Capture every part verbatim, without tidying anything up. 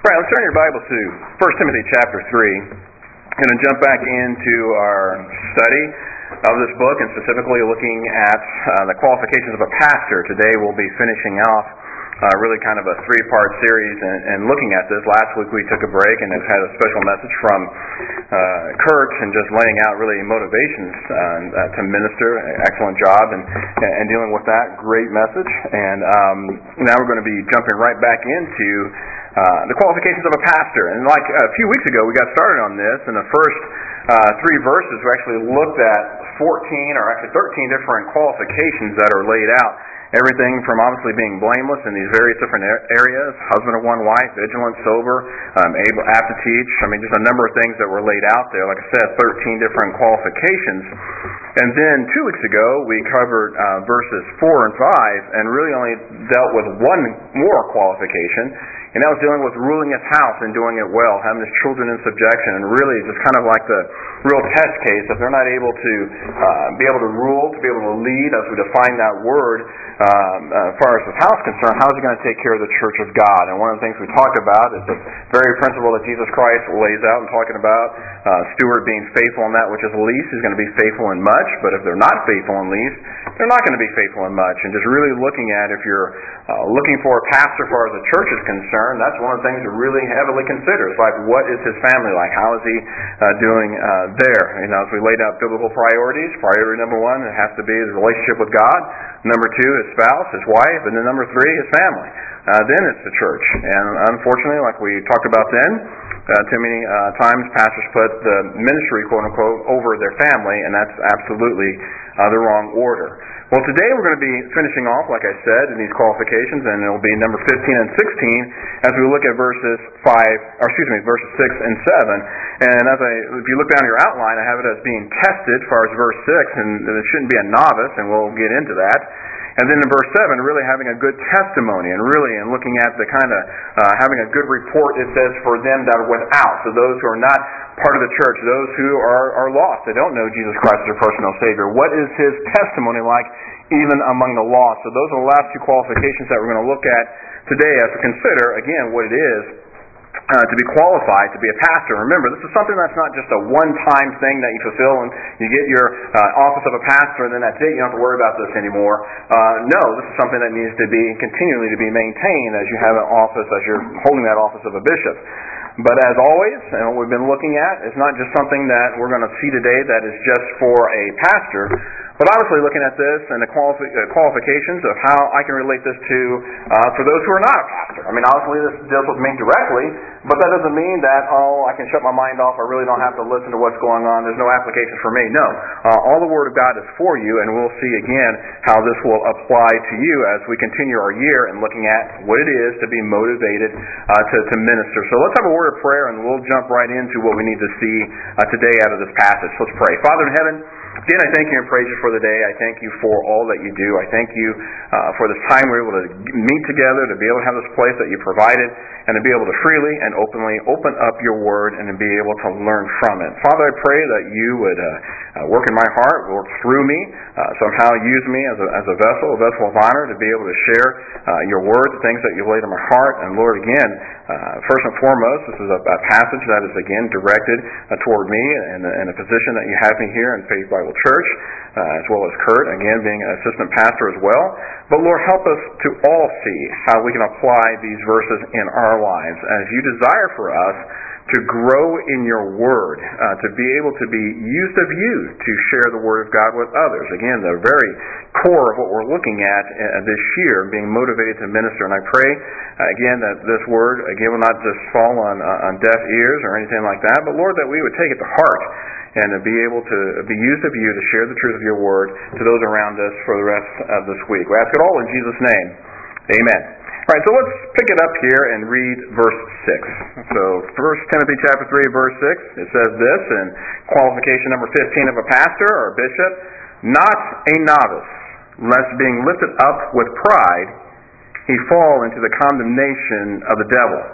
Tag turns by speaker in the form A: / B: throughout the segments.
A: All right, let's turn your Bible to First Timothy chapter three. I'm going to jump back into our study of this book, and specifically looking at uh, the qualifications of a pastor. Today we'll be finishing off uh, really kind of a three-part series and, and looking at this. Last week we took a break and have had a special message from uh, Kurt and just laying out really motivations uh, to minister. Excellent job and, and dealing with that. Great message. And um, now we're going to be jumping right back into Uh, the qualifications of a pastor. And like a few weeks ago, we got started on this. In the first uh, three verses, we actually looked at fourteen, or actually thirteen different qualifications that are laid out. Everything from obviously being blameless in these various different areas, husband of one wife, vigilant, sober, um, able, apt to teach. I mean, just a number of things that were laid out there. Like I said, thirteen different qualifications. And then two weeks ago, we covered uh, verses four and five, and really only dealt with one more qualification. And that was dealing with ruling his house and doing it well, having his children in subjection, and really just kind of like the real test case. If they're not able to uh, be able to rule, to be able to lead, as we define that word, um, uh, as far as his house is concerned, how is he going to take care of the church of God? And one of the things we talked about is the very principle that Jesus Christ lays out and talking about, uh, steward being faithful in that which is least. He's going to be faithful in much, but if they're not faithful in least, they're not going to be faithful in much. And just really looking at, if you're uh, looking for a pastor as far as the church is concerned, that's one of the things to really heavily consider. It's like, what is his family like? How is he uh, doing uh, there? You know, as we laid out biblical priorities, priority number one, it has to be his relationship with God. Number two, his spouse, his wife. And then number three, his family. Uh, then it's the church. And unfortunately, like we talked about then, uh, too many uh, times pastors put the ministry, quote-unquote, over their family, and that's absolutely uh, the wrong order. Well, today we're going to be finishing off, like I said, in these qualifications, and it'll be number fifteen and sixteen as we look at verses five, or excuse me, verses six and seven. And as I, if you look down your outline, I have it as being tested as far as verse six, and it shouldn't be a novice, and we'll get into that. And then in verse seven, really having a good testimony, and really and looking at the kind of uh, having a good report, it says, for them that are without, so those who are not part of the church, those who are, are lost, they don't know Jesus Christ as their personal Savior. What is his testimony like even among the lost? So those are the last two qualifications that we're going to look at today as we consider, again, what it is Uh, to be qualified to be a pastor. Remember, this is something that's not just a one-time thing that you fulfill and you get your uh, office of a pastor and then that's it. You don't have to worry about this anymore. Uh, no, this is something that needs to be continually to be maintained as you have an office, as you're holding that office of a bishop. But as always, and what we've been looking at, it's not just something that we're going to see today that is just for a pastor, but obviously looking at this and the qualifi- uh, qualifications of how I can relate this to uh, for those who are not a pastor. I mean, obviously this deals with me directly, but that doesn't mean that, oh, I can shut my mind off, I really don't have to listen to what's going on, there's no application for me. No. Uh, all the Word of God is for you, and we'll see again how this will apply to you as we continue our year and looking at what it is to be motivated uh, to, to minister. So let's have a word of prayer, and we'll jump right into what we need to see uh, today out of this passage. Let's pray. Father in heaven, again, I thank you and praise you for the day. I thank you for all that you do. I thank you uh, for this time we're able to meet together, to be able to have this place that you provided, and to be able to freely and openly open up your word and to be able to learn from it. Father, I pray that you would uh, uh, work in my heart, work through me, uh, somehow use me as a, as a vessel, a vessel of honor, to be able to share uh, your word, the things that you've laid in my heart. And Lord, again, uh, first and foremost, this is a, a passage that is again directed uh, toward me and, and a position that you have me here in Faith Bible Church, uh, as well as Kurt, again being an assistant pastor as well. But Lord, help us to all see how we can apply these verses in our lives as you desire for us to grow in your word, uh, to be able to be used of you to share the word of God with others. Again, the very core of what we're looking at uh, this year, being motivated to minister. And I pray, uh, again, that this word, again, will not just fall on, uh, on deaf ears or anything like that, but Lord, that we would take it to heart and to be able to be used of you to share the truth of your word to those around us for the rest of this week. We ask it all in Jesus' name. Amen. All right, so let's pick it up here and read verse six. So First Timothy chapter three, verse six, it says this in qualification number fifteen of a pastor or a bishop, not a novice, lest being lifted up with pride, he fall into the condemnation of the devil.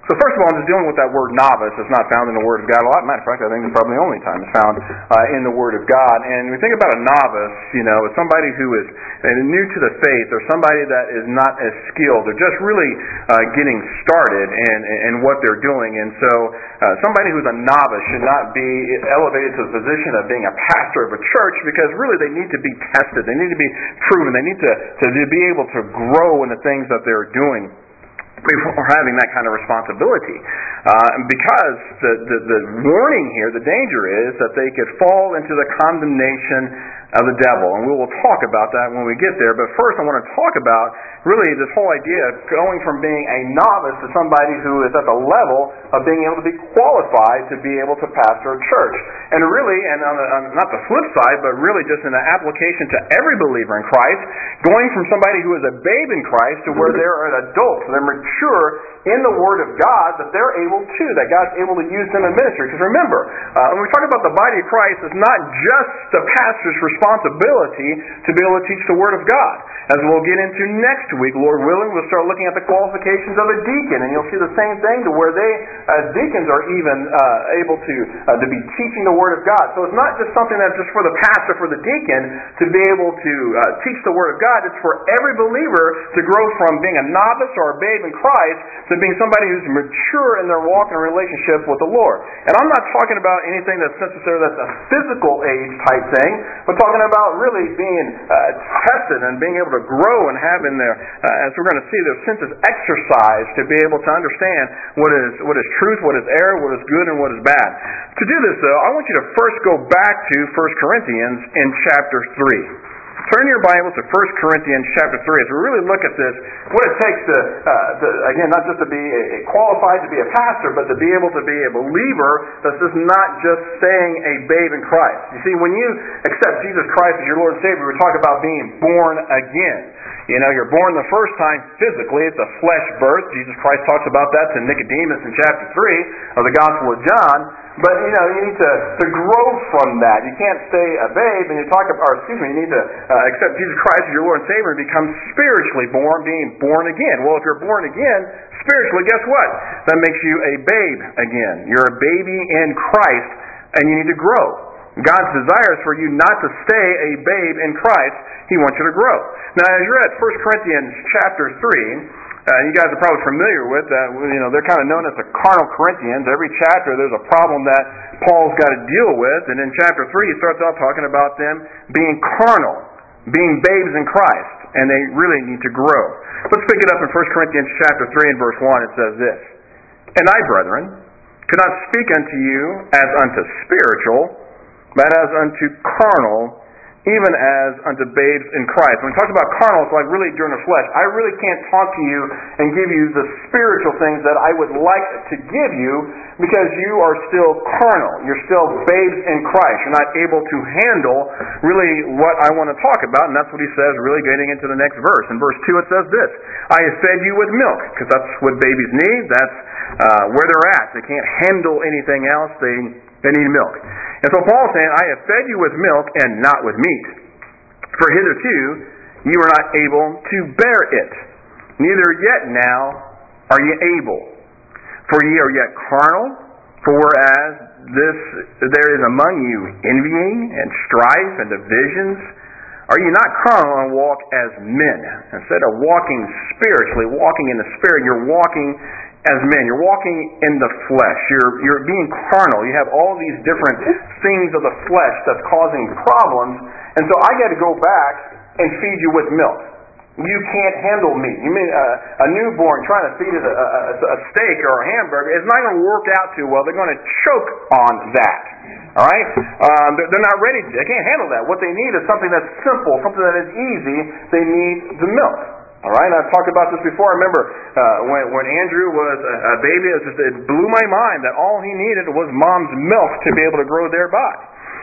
A: So first of all, I'm just dealing with that word novice. It's not found in the Word of God a lot. Matter of fact, I think it's probably the only time it's found uh, in the Word of God. And we think about a novice, you know, as somebody who is new to the faith, or somebody that is not as skilled. They're just really uh, getting started in, in what they're doing. And so uh, somebody who's a novice should not be elevated to the position of being a pastor of a church, because really they need to be tested. They need to be proven. They need to, to be able to grow in the things that they're doing before having that kind of responsibility. Uh, because the, the, the warning here, the danger is that they could fall into the condemnation of the devil. And we will talk about that when we get there. But first I want to talk about really this whole idea of going from being a novice to somebody who is at the level of being able to be qualified to be able to pastor a church. And really, and on the, on, not the flip side, but really just in the application to every believer in Christ, going from somebody who is a babe in Christ to where they're an adult, they're mature in the Word of God, that they're able to, that God's able to use them in ministry. Because remember, uh, when we talk about the body of Christ, it's not just the pastor's responsibility to be able to teach the Word of God. As we'll get into next week, Lord willing, we'll start looking at the qualifications of a deacon, and you'll see the same thing to where they, as deacons, are even uh, able to uh, to be teaching the Word of God. So it's not just something that's just for the pastor, for the deacon, to be able to uh, teach the Word of God. It's for every believer to grow from being a novice or a babe in Christ to being somebody who's mature in their walk and relationship with the Lord. And I'm not talking about anything that's necessarily that's a physical age type thing. We're talking about really being uh, tested and being able to grow and having their, uh, as we're going to see, their senses exercised to be able to understand what is what is truth, what is error, what is good, and what is bad. To do this, though, I want you to first go back to First Corinthians in chapter three. Turn your Bibles to First Corinthians chapter three as we really look at this, what it takes to, uh, to again, not just to be a, qualified to be a pastor, but to be able to be a believer that's just not just staying a babe in Christ. You see, when you accept Jesus Christ as your Lord and Savior, we talk about being born again. You know, you're born the first time physically. It's a flesh birth. Jesus Christ talks about that to Nicodemus in chapter three of the Gospel of John. But, you know, you need to, to grow from that. You can't stay a babe and you talk about, or excuse me, you need to uh, accept Jesus Christ as your Lord and Savior and become spiritually born, being born again. Well, if you're born again, spiritually, guess what? That makes you a babe again. You're a baby in Christ and you need to grow. God's desire is for you not to stay a babe in Christ. He wants you to grow. Now, as you're at First Corinthians chapter three, Uh, you guys are probably familiar with that. Uh, you know, they're kind of known as the carnal Corinthians. Every chapter there's a problem that Paul's got to deal with. And in chapter three, he starts out talking about them being carnal, being babes in Christ, and they really need to grow. Let's pick it up in First Corinthians chapter three and verse one. It says this, "And I, brethren, could not speak unto you as unto spiritual, but as unto carnal, even as unto babes in Christ." When we talk about carnal, it's like really during the flesh. I really can't talk to you and give you the spiritual things that I would like to give you because you are still carnal. You're still babes in Christ. You're not able to handle really what I want to talk about, and that's what he says really getting into the next verse. In verse two it says this, "I have fed you with milk," because that's what babies need. That's uh, where they're at. They can't handle anything else. They, they need milk. And so Paul's saying, "I have fed you with milk and not with meat. For hitherto you were not able to bear it, neither yet now are ye able. For ye are yet carnal, for whereas this there is among you envying and strife and divisions, are ye not carnal and walk as men?" Instead of walking spiritually, walking in the Spirit, you're walking as men. You're walking in the flesh. You're you're being carnal. You have all these different things of the flesh that's causing problems. And so I got to go back and feed you with milk. You can't handle meat. You mean uh, a newborn trying to feed it a, a, a steak or a hamburger, it's not going to work out too well. They're going to choke on that. All right? Um, they're, they're not ready. They can't handle that. What they need is something that's simple, something that is easy. They need the milk. All right, I've talked about this before. I remember uh, when when Andrew was a, a baby, it, just, it blew my mind that all he needed was mom's milk to be able to grow thereby.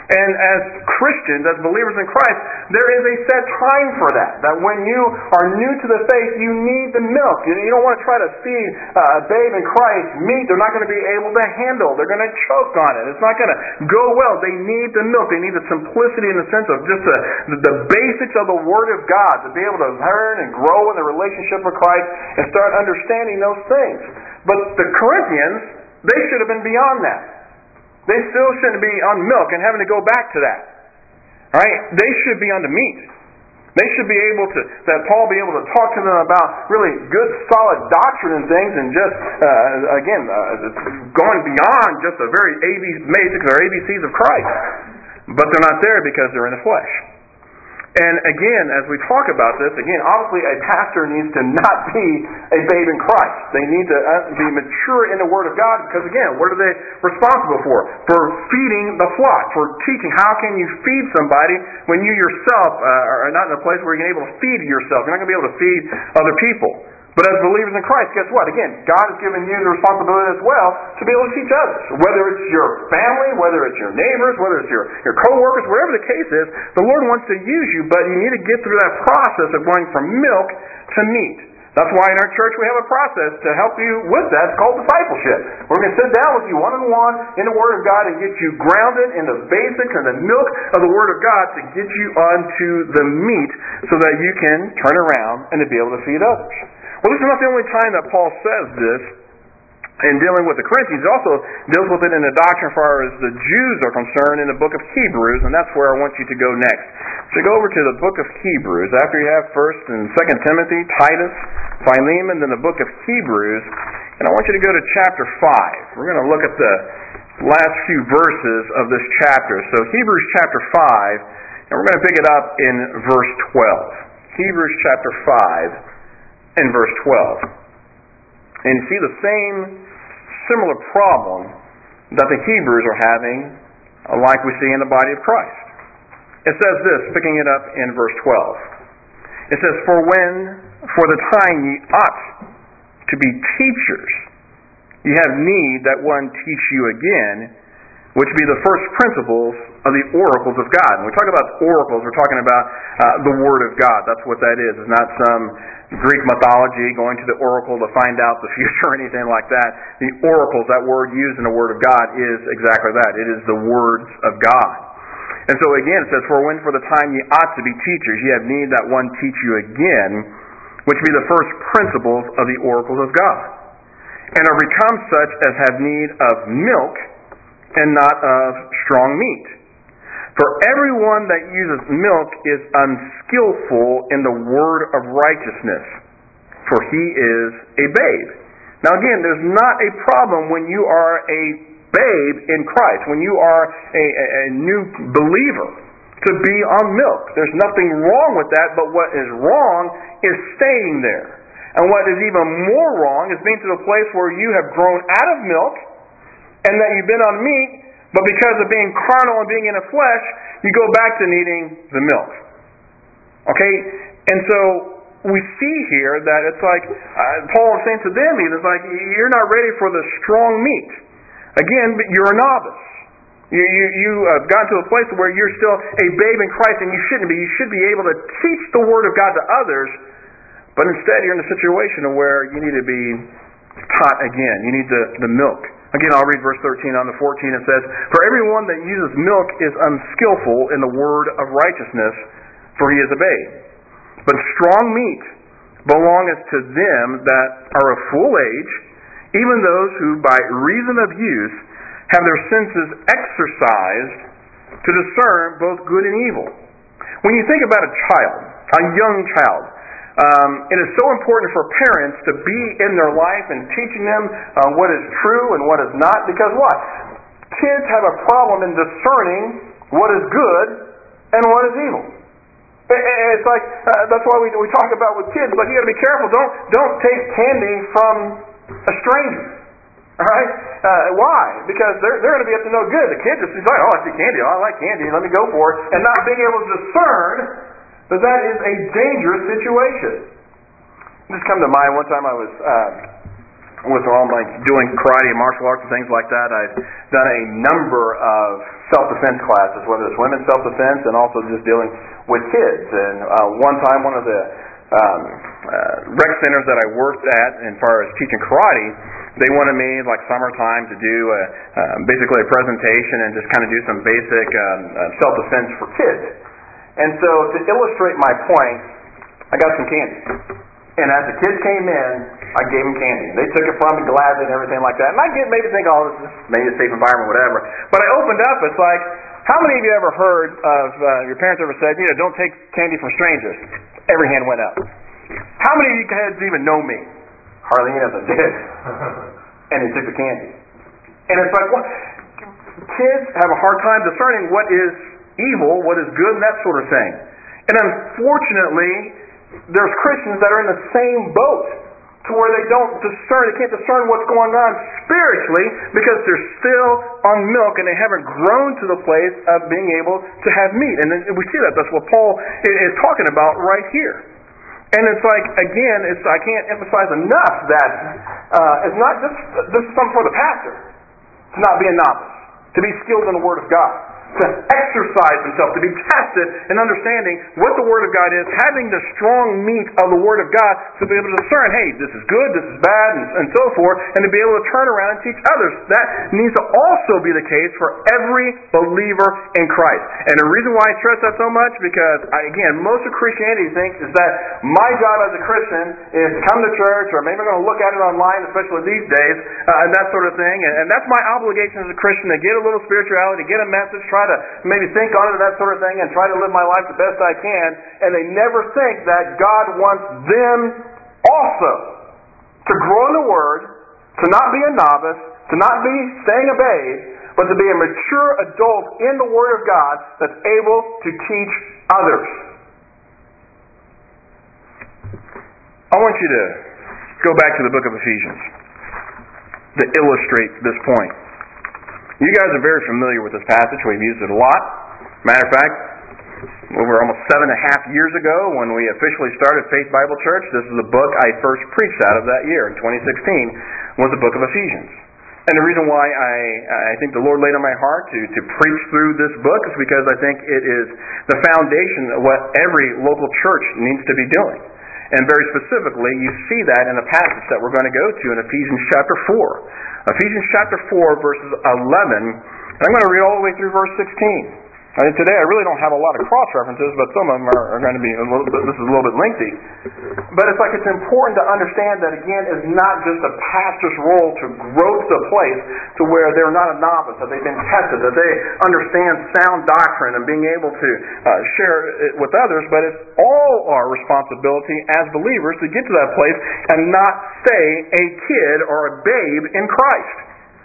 A: And as Christians, as believers in Christ, there is a set time for that. That when you are new to the faith, you need the milk. You don't want to try to feed a babe in Christ meat they're not going to be able to handle. They're going to choke on it. It's not going to go well. They need the milk. They need the simplicity in the sense of just the, the basics of the Word of God to be able to learn and grow in the relationship with Christ and start understanding those things. But the Corinthians, they should have been beyond that. They still shouldn't be on milk and having to go back to that. All right? They should be on the meat. They should be able to, that Paul be able to talk to them about really good, solid doctrine and things, and just, uh, again, uh, going beyond just the very A B basics or A B Cs of Christ. But they're not there because they're in the flesh. And again, as we talk about this, again, obviously a pastor needs to not be a babe in Christ. They need to be mature in the Word of God because, again, what are they responsible for? For feeding the flock, for teaching. How can you feed somebody when you yourself uh, are not in a place where you're able to feed yourself? You're not going to be able to feed other people. But as believers in Christ, guess what? Again, God has given you the responsibility as well to be able to teach others. Whether it's your family, whether it's your neighbors, whether it's your, your co-workers, whatever the case is, the Lord wants to use you, but you need to get through that process of going from milk to meat. That's why in our church we have a process to help you with that. It's called discipleship. We're going to sit down with you one-on-one in the Word of God and get you grounded in the basics and the milk of the Word of God to get you onto the meat so that you can turn around and to be able to feed others. Well, this is not the only time that Paul says this in dealing with the Corinthians. He also deals with it in the doctrine as far as the Jews are concerned in the book of Hebrews, and that's where I want you to go next. So go over to the book of Hebrews. After you have First and Second Timothy, Titus, Philemon, then the book of Hebrews, and I want you to go to chapter five. We're going to look at the last few verses of this chapter. So Hebrews chapter five, and we're going to pick it up in verse twelve. Hebrews chapter five. In verse twelve. And you see the same similar problem that the Hebrews are having, like we see in the body of Christ. It says this, picking it up in verse twelve. It says, For when, for the time ye ought to be teachers, ye have need that one teach you again, which be the first principles of the oracles of God. And we talk about oracles, we're talking about uh, the Word of God. That's what that is. It's not some Greek mythology going to the oracle to find out the future or anything like that. The oracles, that word used in the Word of God, is exactly that. It is the words of God. And so again, it says, For when for the time ye ought to be teachers, ye have need that one teach you again, which be the first principles of the oracles of God. And are become such as have need of milk, and not of strong meat. For everyone that uses milk is unskillful in the word of righteousness, for he is a babe. Now again, there's not a problem when you are a babe in Christ, when you are a, a, a new believer, to be on milk. There's nothing wrong with that, but what is wrong is staying there. And what is even more wrong is being to the place where you have grown out of milk, and that you've been on meat, but because of being carnal and being in the flesh, you go back to needing the milk. Okay? And so we see here that it's like, uh, Paul is saying to them, it's like, you're not ready for the strong meat. Again, but you're a novice. You, you, you have gotten to a place where you're still a babe in Christ, and you shouldn't be. You should be able to teach the Word of God to others, but instead you're in a situation where you need to be taught again. You need the, the milk. Again, I'll read verse thirteen on the fourteen. It says, For everyone that uses milk is unskillful in the word of righteousness, for he is a babe. But strong meat belongeth to them that are of full age, even those who by reason of use have their senses exercised to discern both good and evil. When you think about a child, a young child, Um, it is so important for parents to be in their life and teaching them uh, what is true and what is not, because what? Kids have a problem in discerning what is good and what is evil. It, it's like, uh, that's why we, we talk about with kids, but you got to be careful. Don't, don't take candy from a stranger. Alright? Uh, why? Because they're, they're going to be up to no good. The kid just is like, oh, I see candy. Oh, I like candy. Let me go for it. And not being able to discern that that is a dangerous situation. This come to mind. One time I was uh, with all my doing karate and martial arts and things like that, I've done a number of self-defense classes, whether it's women's self-defense and also just dealing with kids. And uh, one time, one of the um, uh, rec centers that I worked at, as far as teaching karate, they wanted me, like summertime, to do a, uh, basically a presentation and just kind of do some basic um, uh, self-defense for kids. And so to illustrate my point, I got some candy. And as the kids came in, I gave them candy. They took it from me gladly and everything like that. And I get maybe think, oh, this is maybe a safe environment, whatever. But I opened up, it's like, how many of you ever heard of, uh, your parents ever said, you know, don't take candy from strangers? Every hand went up. How many of you kids even know me? Hardly any of them did. And they took the candy. And it's like, well, kids have a hard time discerning what is evil, what is good, and that sort of thing. And unfortunately, there's Christians that are in the same boat, to where they don't discern, they can't discern what's going on spiritually because they're still on milk and they haven't grown to the place of being able to have meat. And then we see that. That's what Paul is talking about right here. And it's like, again, it's I can't emphasize enough that uh, it's not just, this is something for the pastor, to not be a novice, to be skilled in the Word of God, to exercise himself, to be tested in understanding what the Word of God is, having the strong meat of the Word of God to be able to discern, hey, this is good, this is bad, and, and so forth, and to be able to turn around and teach others. That needs to also be the case for every believer in Christ. And the reason why I stress that so much, because, I, again, most of Christianity thinks is that my job as a Christian is to come to church, or maybe I'm going to look at it online, especially these days, uh, and that sort of thing, and, and that's my obligation as a Christian, to get a little spirituality, to get a message, try to maybe think on it, that sort of thing, and try to live my life the best I can, and they never think that God wants them also to grow in the Word, to not be a novice, to not be staying a babe, but to be a mature adult in the Word of God that's able to teach others. I want you to go back to the book of Ephesians to illustrate this point. You guys are very familiar with this passage. We've used it a lot. Matter of fact, over almost seven and a half years ago, when we officially started Faith Bible Church, this is the book I first preached out of that year in twenty sixteen, was the book of Ephesians. And the reason why I, I think the Lord laid on my heart to, to preach through this book is because I think it is the foundation of what every local church needs to be doing. And very specifically, you see that in the passage that we're going to go to in Ephesians chapter four. Ephesians chapter four, verses eleven. And I'm going to read all the way through verse sixteen. I mean, today I really don't have a lot of cross-references, but some of them are, are going to be a little bit, this is a little bit lengthy. But it's like it's important to understand that, again, it's not just a pastor's role to grow to the place to where they're not a novice, that they've been tested, that they understand sound doctrine and being able to uh, share it with others, but it's all our responsibility as believers to get to that place and not stay a kid or a babe in Christ.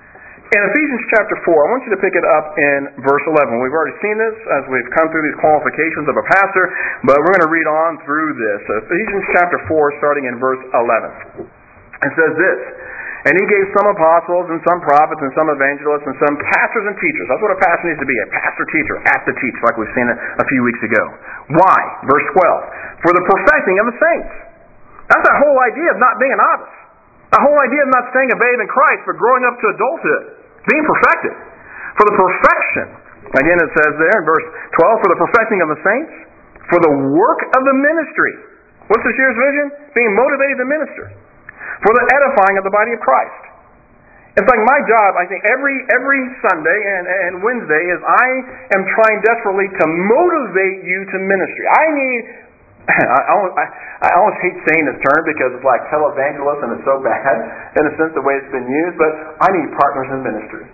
A: In Ephesians chapter four, I want you to pick it up in verse eleven. We've already seen this as we've come through these qualifications of a pastor, but we're going to read on through this. Ephesians chapter four, starting in verse eleven. It says this, "And he gave some apostles and some prophets and some evangelists and some pastors and teachers." That's what a pastor needs to be, a pastor-teacher, apt to teach, like we've seen a few weeks ago. Why? Verse twelve, "For the perfecting of the saints." That's that whole idea of not being a novice. The whole idea of not staying a babe in Christ, but growing up to adulthood. Being perfected. For the perfection. Again, it says there in verse twelve, "For the perfecting of the saints, for the work of the ministry." What's this year's vision? Being motivated to minister. "For the edifying of the body of Christ." It's like my job, I think, every every Sunday and, and Wednesday is I am trying desperately to motivate you to ministry. I need... I almost, I, I almost hate saying this term because it's like televangelist and it's so bad in a sense the way it's been used, but I need partners in ministry.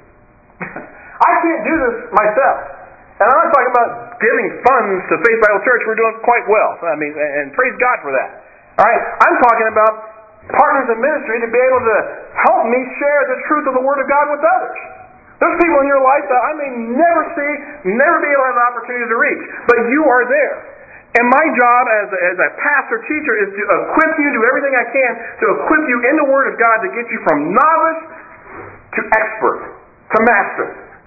A: I can't do this myself. And I'm not talking about giving funds to Faith Bible Church. We're doing quite well. I mean, and praise God for that. All right? I'm talking about partners in ministry to be able to help me share the truth of the Word of God with others. There's people in your life that I may never see, never be able to have the opportunity to reach, but you are there. And my job as a, as a pastor, teacher, is to equip you, do everything I can to equip you in the Word of God to get you from novice to expert, to master.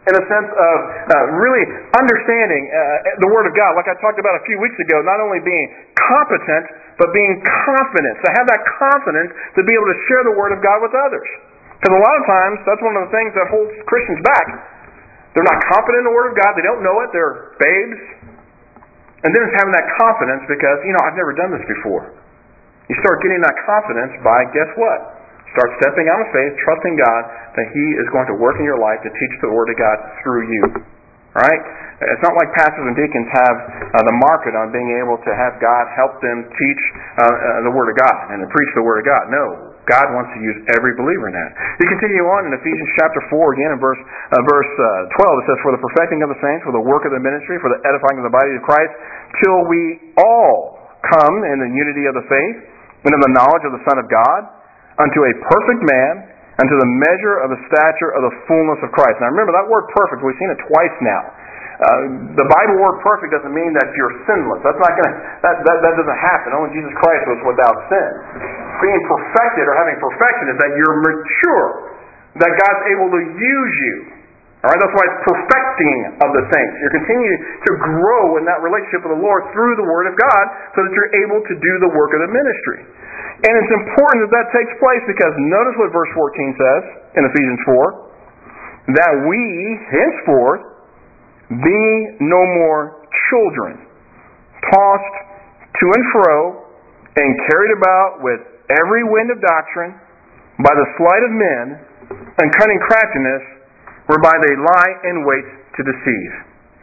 A: in a sense of uh, really understanding uh, the Word of God, like I talked about a few weeks ago, not only being competent, but being confident. To have that confidence to be able to share the Word of God with others. Because a lot of times, that's one of the things that holds Christians back. They're not confident in the Word of God, they don't know it, they're babes. And then it's having that confidence because, you know, I've never done this before. You start getting that confidence by, guess what? Start stepping out of faith, trusting God that He is going to work in your life to teach the Word of God through you. Right? It's not like pastors and deacons have uh, the market on being able to have God help them teach uh, uh, the Word of God and to preach the Word of God. No. God wants to use every believer in that. You continue on in Ephesians chapter four, again in verse uh, verse uh, twelve, it says, "For the perfecting of the saints, for the work of the ministry, for the edifying of the body of Christ, till we all come in the unity of the faith and in the knowledge of the Son of God, unto a perfect man, unto the measure of the stature of the fullness of Christ." Now remember, that word perfect, we've seen it twice now. Uh, the Bible word perfect doesn't mean that you're sinless. That's not going to, that, that, that doesn't happen. Only Jesus Christ was without sin. Being perfected or having perfection is that you're mature, that God's able to use you. Alright, that's why it's perfecting of the saints. You're continuing to grow in that relationship with the Lord through the Word of God so that you're able to do the work of the ministry. And it's important that that takes place because notice what verse fourteen says in Ephesians four, that we henceforth be no more children, tossed to and fro and carried about with every wind of doctrine by the sleight of men and cunning craftiness, whereby they lie in wait to deceive.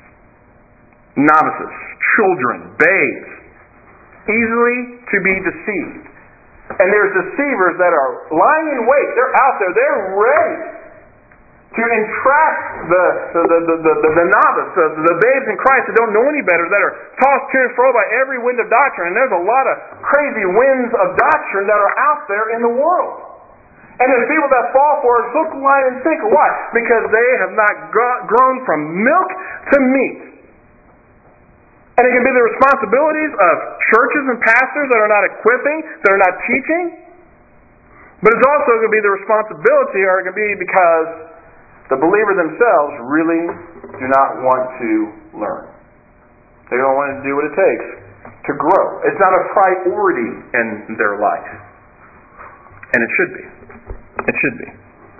A: Novices, children, babes, easily to be deceived. And there's deceivers that are lying in wait. They're out there. They're ready to entrap the the, the, the, the, the novice, the, the babes in Christ that don't know any better, that are tossed to and fro by every wind of doctrine. And there's a lot of crazy winds of doctrine that are out there in the world. And there's people that fall for it hook, line, and sinker. Why? Because they have not grown from milk to meat. And it can be the responsibilities of churches and pastors that are not equipping, that are not teaching. But it's also going to be the responsibility, or it can be because the believer themselves really do not want to learn. They don't want to do what it takes to grow. It's not a priority in their life. And it should be. It should be.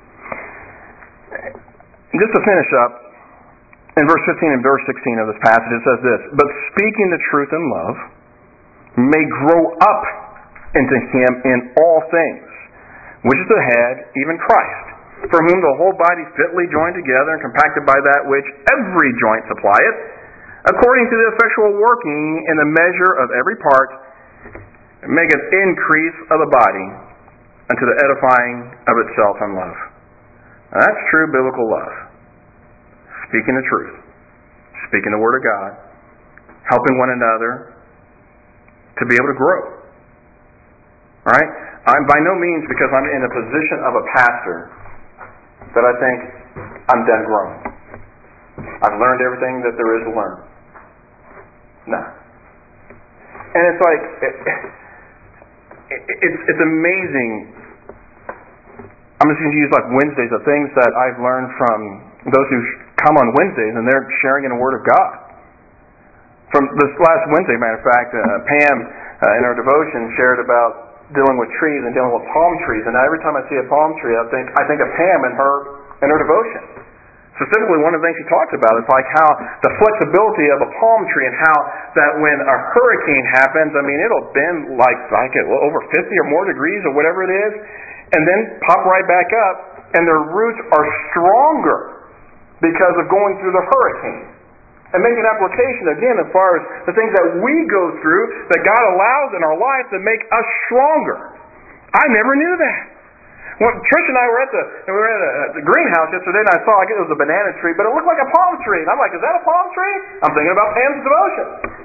A: Just to finish up, in verse fifteen and verse sixteen of this passage, it says this, "But speaking the truth in love, may grow up into Him in all things, which is the head, even Christ, from whom the whole body fitly joined together and compacted by that which every joint supplieth, according to the effectual working in the measure of every part, maketh increase of the body unto the edifying of itself in love." Now, that's true biblical love. Speaking the truth, speaking the Word of God, helping one another to be able to grow. Alright? I'm by no means, because I'm in a position of a pastor, that I think I'm done growing. I've learned everything that there is to learn. No. And it's like, it, it, it's, it's amazing. I'm just going to use like Wednesdays, the things that I've learned from those who come on Wednesdays, and they're sharing in the Word of God. From this last Wednesday, matter of fact, uh, Pam uh, in our devotion shared about dealing with trees and dealing with palm trees. And every time I see a palm tree, I think I think of Pam and her in her devotion. Specifically, one of the things she talks about is like how the flexibility of a palm tree and how that when a hurricane happens, I mean, it'll bend like like it, well, over fifty or more degrees or whatever it is, and then pop right back up, and their roots are stronger because of going through the hurricane. And make an application, again, as far as the things that we go through that God allows in our life to make us stronger. I never knew that. When Trish and I were at the we were at, a, at the greenhouse yesterday, and I saw, I guess it was a banana tree, but it looked like a palm tree. And I'm like, is that a palm tree? I'm thinking about Pam's devotion.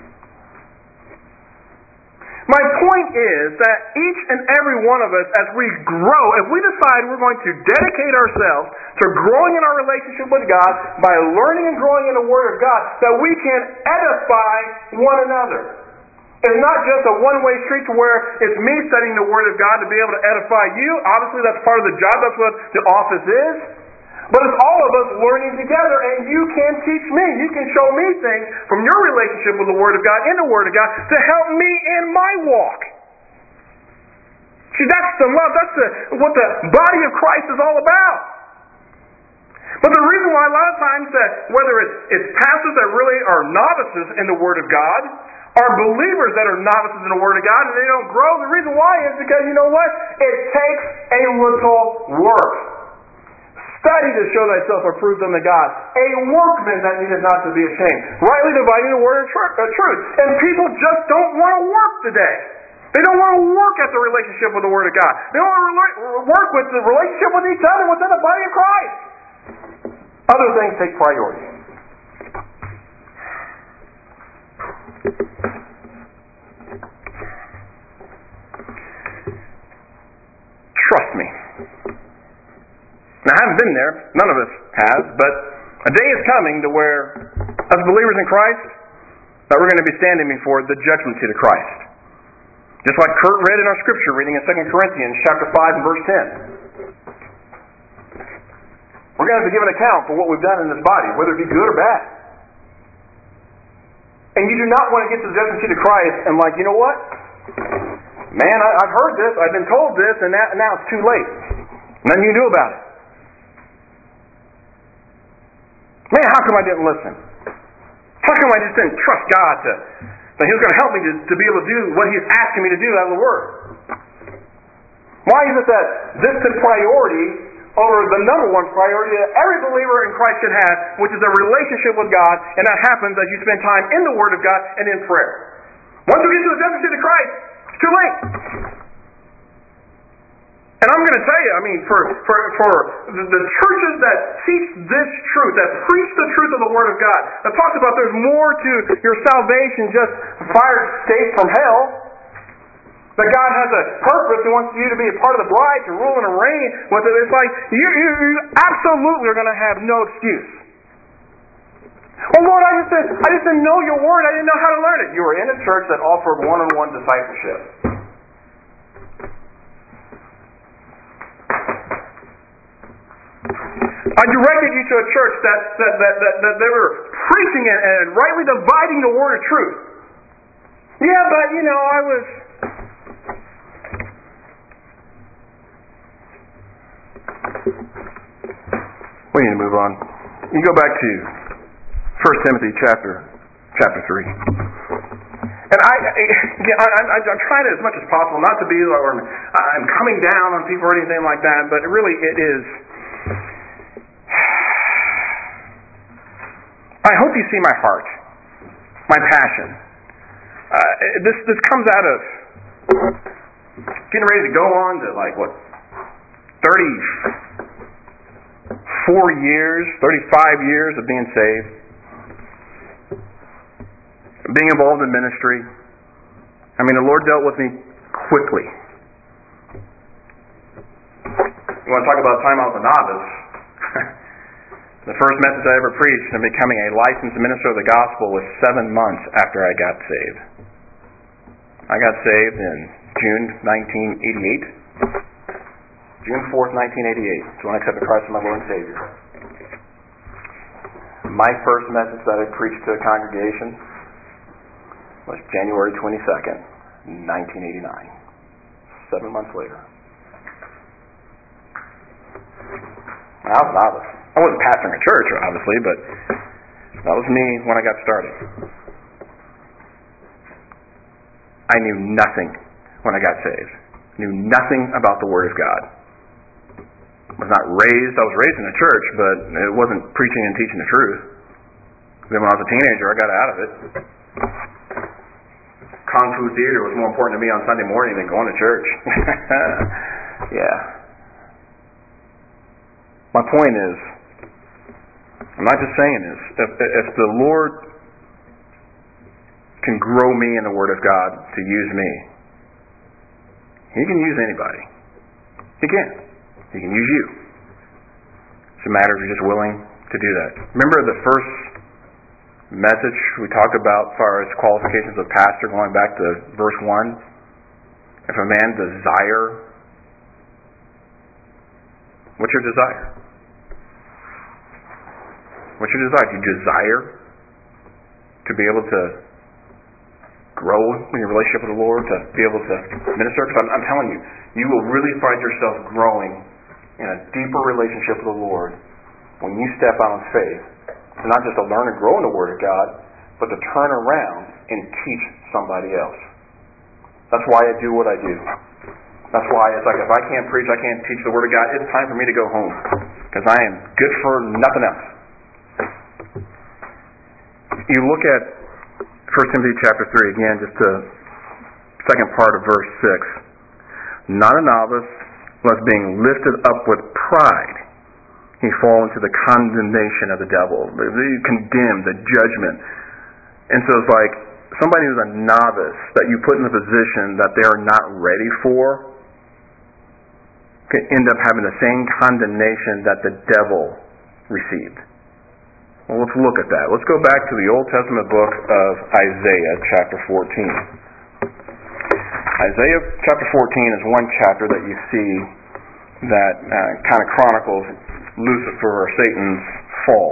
A: My point is that each and every one of us, as we grow, if we decide we're going to dedicate ourselves to growing in our relationship with God by learning and growing in the Word of God, that we can edify one another. It's not just a one-way street to where it's me studying the Word of God to be able to edify you. Obviously, that's part of the job. That's what the office is. But it's all of us learning together, and you can teach me. You can show me things from your relationship with the Word of God, in the Word of God, to help me in my walk. See, that's the love. That's the, what the body of Christ is all about. But the reason why a lot of times that whether it's, it's pastors that really are novices in the Word of God, or believers that are novices in the Word of God and they don't grow, the reason why is because, you know what? It takes a little work. Study to show thyself approved unto God, a workman that needeth not to be ashamed, rightly dividing the word of truth. And people just don't want to work today. They don't want to work at the relationship with the Word of God. They don't want to work with the relationship with each other within the body of Christ. Other things take priority. Trust me. Now, I haven't been there. None of us has. But a day is coming to where, as believers in Christ, that we're going to be standing before the judgment seat of Christ. Just like Kurt read in our scripture reading in Second Corinthians chapter five and verse ten. We're going to have to give an account for what we've done in this body, whether it be good or bad. And you do not want to get to the judgment seat of Christ and like, you know what? Man, I, I've heard this, I've been told this, and now, now it's too late. Nothing you can do about it. Man, how come I didn't listen? How come I just didn't trust God to, that He was going to help me to, to be able to do what He's asking me to do out of the Word? Why is it that this took priority over the number one priority that every believer in Christ should have, which is a relationship with God, and that happens as you spend time in the Word of God and in prayer. Once you get to the judgment seat of Christ, it's too late. And I'm going to tell you, I mean, for, for, for the, the churches that teach this truth, that preach the truth of the Word of God, that talks about there's more to your salvation just fire escape from hell, that God has a purpose and wants you to be a part of the bride, to rule and reign with it, it's like, you, you, you absolutely are going to have no excuse. Well, Lord, I just, didn't, I just didn't know your Word. I didn't know how to learn it. You were in a church that offered one-on-one discipleship. I directed you to a church that, that, that, that, that they were preaching and, and rightly dividing the word of truth. Yeah, but, you know, I was... We need to move on. You go back to First Timothy chapter chapter three. And I, I, I, I'm trying as much as possible not to be, or I'm coming down on people or anything like that, but really it is... I hope you see my heart, my passion. Uh, this this comes out of getting ready to go on to like what, thirty-four years, thirty-five years of being saved, being involved in ministry. I mean, the Lord dealt with me quickly. You want to talk about time I was a novice? The first message I ever preached in becoming a licensed minister of the gospel was seven months after I got saved. I got saved in June nineteen eighty-eight. June fourth, nineteen eighty-eight. That's when I accepted Christ as my Lord and Savior. My first message that I preached to a congregation was January twenty-second, nineteen eighty-nine. Seven months later. I was a novice. I wasn't pastoring a church, obviously, but that was me when I got started. I knew nothing when I got saved. Knew nothing about the Word of God. Was not raised, I was raised in a church, but it wasn't preaching and teaching the truth. Then when I was a teenager, I got out of it. Kung Fu theater was more important to me on Sunday morning than going to church. Yeah. My point is, I'm not just saying this, if, if the Lord can grow me in the Word of God to use me, He can use anybody. He can. He can use you. It's a matter of you're just willing to do that. Remember the first message we talked about as far as qualifications of pastor, going back to verse one? If a man desire, what's your desire? What's your desire? Do you desire to be able to grow in your relationship with the Lord, to be able to minister? Because I'm, I'm telling you, you will really find yourself growing in a deeper relationship with the Lord when you step out in faith, to not just to learn and grow in the Word of God, but to turn around and teach somebody else. That's why I do what I do. That's why it's like, if I can't preach, I can't teach the Word of God, it's time for me to go home, because I am good for nothing else. You look at First Timothy chapter three, again, just the second part of verse six. Not a novice, lest being lifted up with pride, he fall into the condemnation of the devil, the, the condemned, the judgment. And so it's like somebody who's a novice that you put in a position that they're not ready for can end up having the same condemnation that the devil received. Well, let's look at that. Let's go back to the Old Testament book of Isaiah, chapter fourteen. Isaiah chapter fourteen is one chapter that you see that uh, kind of chronicles Lucifer or Satan's fall.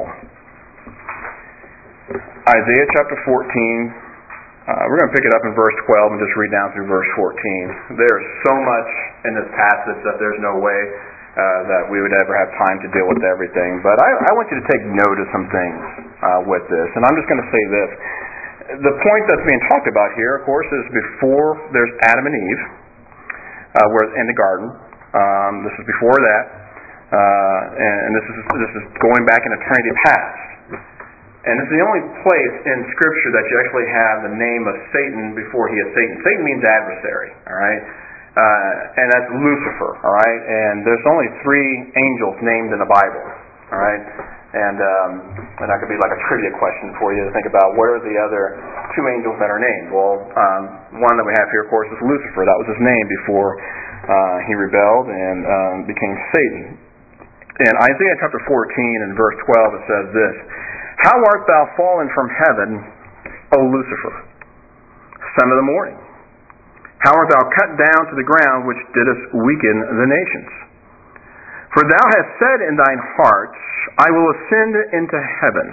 A: Isaiah chapter fourteen, uh, we're going to pick it up in verse twelve and just read down through verse fourteen. There's so much in this passage that there's no way uh, that we would ever have time to deal with everything. But I, I want you to take note of some things uh, with this. And I'm just going to say this. The point that's being talked about here, of course, is before there's Adam and Eve, uh, where in the garden. Um, this is before that, uh, and this is this is going back in eternity past. And this is the only place in Scripture that you actually have the name of Satan before he is Satan. Satan means adversary, all right, uh, and that's Lucifer, all right. And there's only three angels named in the Bible, all right. And um, and that could be like a trivia question for you to think about. What are the other two angels that are named? Well, um, one that we have here, of course, is Lucifer. That was his name before uh, he rebelled and um, became Satan. In Isaiah chapter fourteen and verse twelve, it says this: "How art thou fallen from heaven, O Lucifer, son of the morning? How art thou cut down to the ground, which didst weaken the nations? For thou hast said in thine heart, I will ascend into heaven.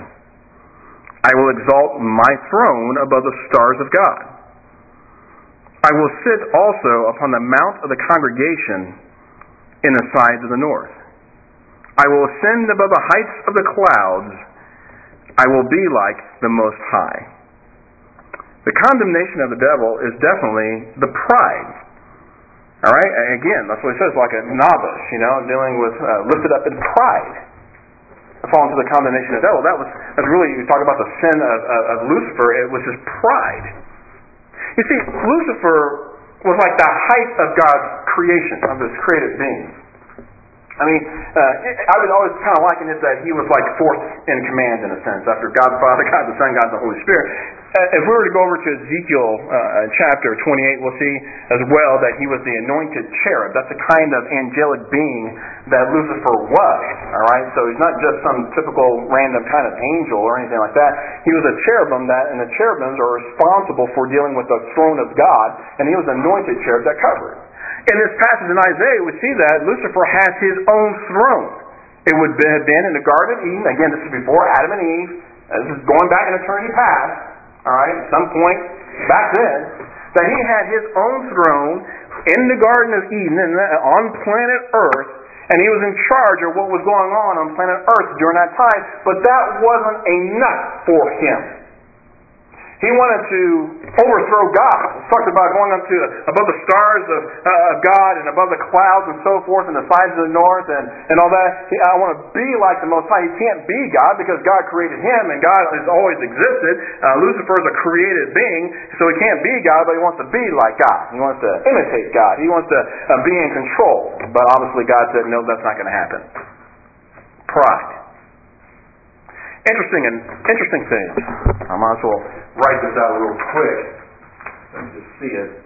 A: I will exalt my throne above the stars of God. I will sit also upon the mount of the congregation in the sides of the north. I will ascend above the heights of the clouds. I will be like the Most High." The condemnation of the devil is definitely the pride. All right? Again, that's what it says, like a novice, you know, dealing with uh, lifted up in pride. Fall into the condemnation of the devil. That was that's really, you talk about the sin of, of, of Lucifer, it was his pride. You see, Lucifer was like the height of God's creation, of his created being. I mean, uh, I would always kind of liken it that he was like fourth in command in a sense, after God the Father, God the Son, God the Holy Spirit. Uh, if we were to go over to Ezekiel uh, chapter twenty-eight, we'll see as well that he was the anointed cherub. That's the kind of angelic being that Lucifer was. All right, so he's not just some typical random kind of angel or anything like that. He was a cherubim that, and the cherubims are responsible for dealing with the throne of God, and he was an anointed cherub that covered. In this passage in Isaiah, we see that Lucifer has his own throne. It would have been in the Garden of Eden. Again, this is before Adam and Eve. This is going back in eternity past. All right, at some point back then, that he had his own throne in the Garden of Eden and on planet Earth, and he was in charge of what was going on on planet Earth during that time. But that wasn't enough for him. He wanted to overthrow God. He talked about going up to above the stars of, uh, of God and above the clouds and so forth and the sides of the north and, and all that. He, I want to be like the Most High. He can't be God because God created him and God has always existed. Uh, Lucifer is a created being, so he can't be God, but he wants to be like God. He wants to imitate God. He wants to uh, be in control. But obviously God said, no, that's not going to happen. Pride. Interesting and interesting things. I might as well write this out real quick. Let me just see it.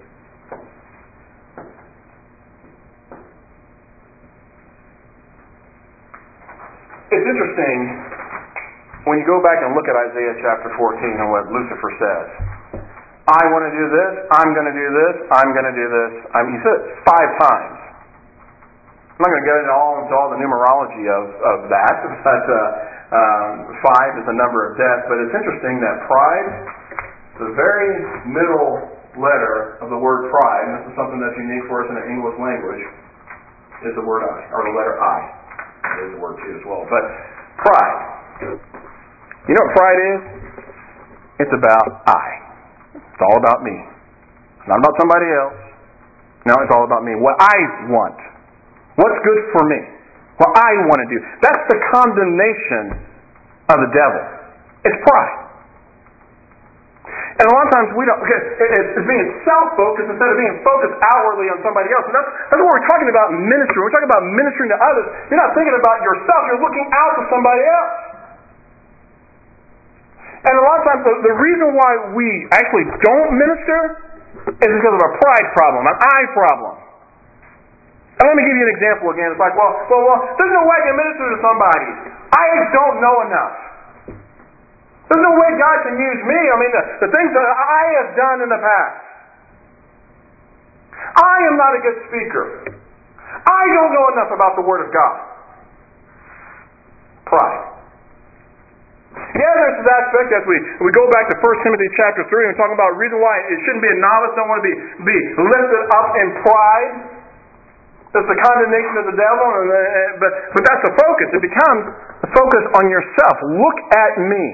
A: It's interesting when you go back and look at Isaiah chapter fourteen and what Lucifer says. I want to do this. I'm going to do this. I'm going to do this. I mean, he said it five times. I'm not going to get into all into all the numerology of, of that, but uh, Um, five is the number of death, but it's interesting that pride, the very middle letter of the word pride, and this is something that's unique for us in the English language, is the word I, or the letter I. There's the word too as well. But pride. You know what pride is? It's about I. It's all about me. It's not about somebody else. No, it's all about me. What I want. What's good for me. What I want to do. That's the condemnation of the devil. It's pride. And a lot of times we don't, it's being self-focused instead of being focused outwardly on somebody else. And that's, that's what we're talking about ministry. We're talking about ministering to others. You're not thinking about yourself. You're looking out for somebody else. And a lot of times the, the reason why we actually don't minister is because of a pride problem, an I problem. And let me give you an example again. It's like, well, well, well there's no way I can minister to somebody. I don't know enough. There's no way God can use me. I mean, the, the things that I have done in the past. I am not a good speaker. I don't know enough about the Word of God. Pride. Yeah, there's this aspect as we we go back to First Timothy chapter three and we're talking about the reason why it shouldn't be a novice, don't want to be, be lifted up in pride. That's the condemnation of the devil, and, uh, but, but that's the focus. It becomes the focus on yourself. Look at me.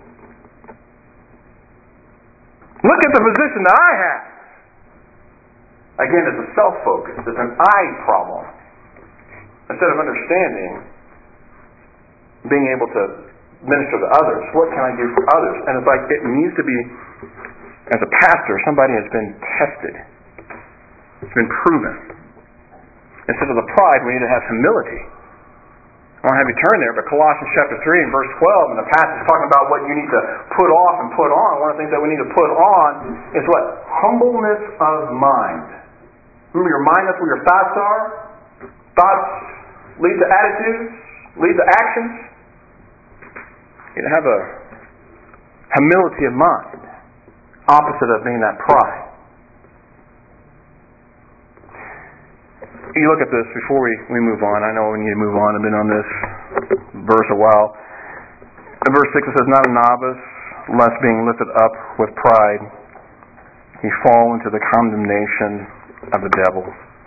A: Look at the position that I have. Again, it's a self-focus. It's an I problem. Instead of understanding, being able to minister to others, what can I do for others? And it's like it needs to be, as a pastor, somebody has been tested. It's been proven. Instead of the pride, we need to have humility. I won't have you turn there, but Colossians chapter three and verse twelve, and the passage is talking about what you need to put off and put on. One of the things that we need to put on is what? Humbleness of mind. Remember, your mind, that's where your thoughts are. Thoughts lead to attitudes, lead to actions. You need to have a humility of mind, opposite of being that pride. You look at this before we, we move on. I know we need to move on. I've been on this verse a while. In verse six it says, not a novice, lest being lifted up with pride, he fall into the condemnation of the devil.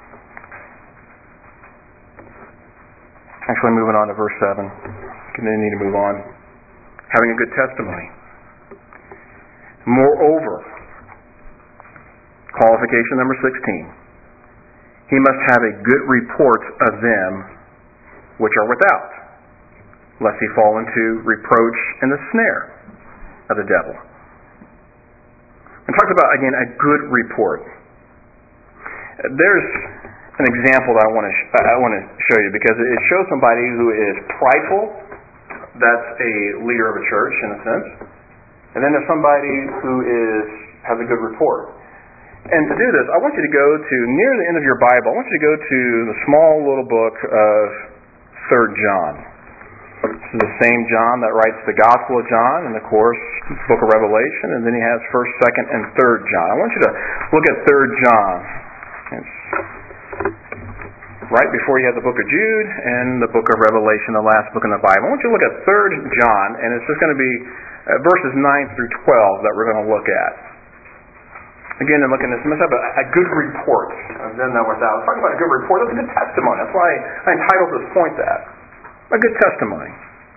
A: Actually, moving on to verse seven. Continue to move on. Having a good testimony. Moreover, qualification number sixteen. He must have a good report of them which are without, lest he fall into reproach and the snare of the devil. And talks about, again, a good report. There's an example that I want to sh- I want to show you because it shows somebody who is prideful. That's a leader of a church, in a sense. And then there's somebody who is has a good report. And to do this, I want you to go to, near the end of your Bible, I want you to go to the small little book of Third John. This is the same John that writes the Gospel of John and, of course, the book of Revelation, and then he has First, Second, and Third John. I want you to look at Third John. It's right before you have the book of Jude and the book of Revelation, the last book in the Bible. I want you to look at Third John, and it's just going to be verses nine through twelve that we're going to look at. Again, in looking at this, we must have a, a good report of them that were without. Let's talk about a good report. That's a good testimony. That's why I entitled this point that. A good testimony.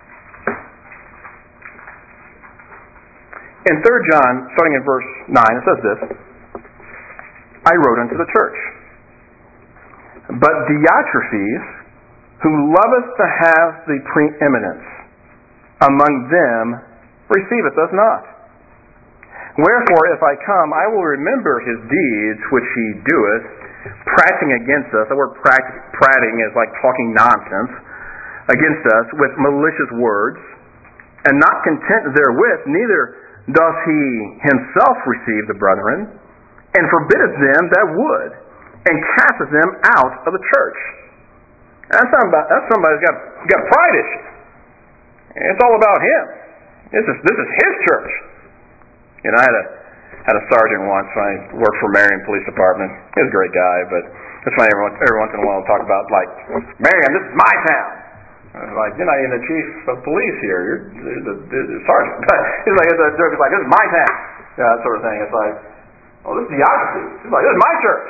A: In Third John, starting in verse nine, it says this, I wrote unto the church, but Diotrephes, who loveth to have the preeminence among them, receiveth us not. Wherefore, if I come, I will remember his deeds which he doeth, prating against us. The word prating is like talking nonsense against us with malicious words, and not content therewith, neither doth he himself receive the brethren, and forbiddeth them that would, and casteth them out of the church. That's somebody, that's somebody who's got, got pride issues. It's all about him. This is this is his church. You know, I had a had a sergeant once when I worked for Marion Police Department. He was a great guy, but it's funny every once, every once in a while to talk about, like, Marion, this is my town. Like, you're not even the chief of police here. You're, you're the, the sergeant. He's like, it's a joke. It's like, this is my town. Yeah, that sort of thing. It's like, well, this is theocracy. He's like, this is my church.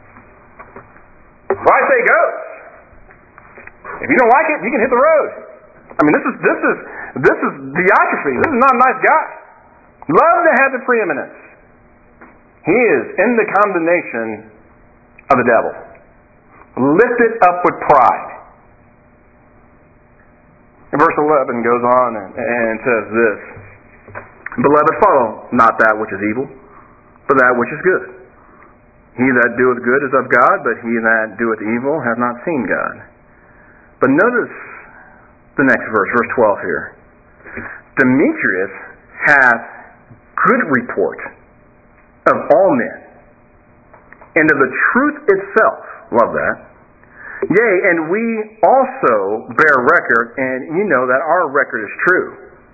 A: So I say go. If you don't like it, you can hit the road. I mean, this is this is this is theocracy. This is not a nice guy. Love to have the preeminence. He is in the condemnation of the devil, lifted up with pride. And verse eleven goes on and, and says this: Beloved, follow not that which is evil, but that which is good. He that doeth good is of God, but he that doeth evil hath not seen God. But notice the next verse, verse twelve here. Demetrius hath good report of all men, and of the truth itself. Love that. Yea, and we also bear record, and you know that our record is true.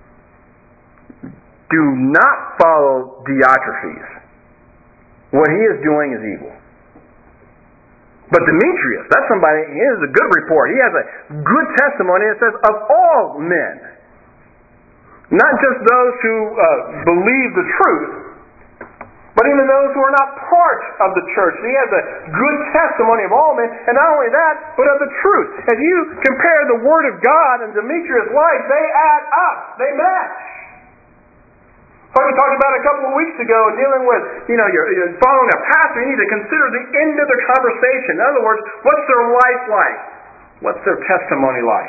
A: Do not follow Diotrephes. What he is doing is evil. But Demetrius, that's somebody, he has a good report. He has a good testimony that says, of all men. Not just those who uh, believe the truth, but even those who are not part of the church. He has a good testimony of all men, and not only that, but of the truth. As you compare the Word of God and Demetrius' life, they add up. They match. Like we talked about a couple of weeks ago, dealing with, you know, you're, you're following a pastor, you need to consider the end of the conversation. In other words, what's their life like? What's their testimony like?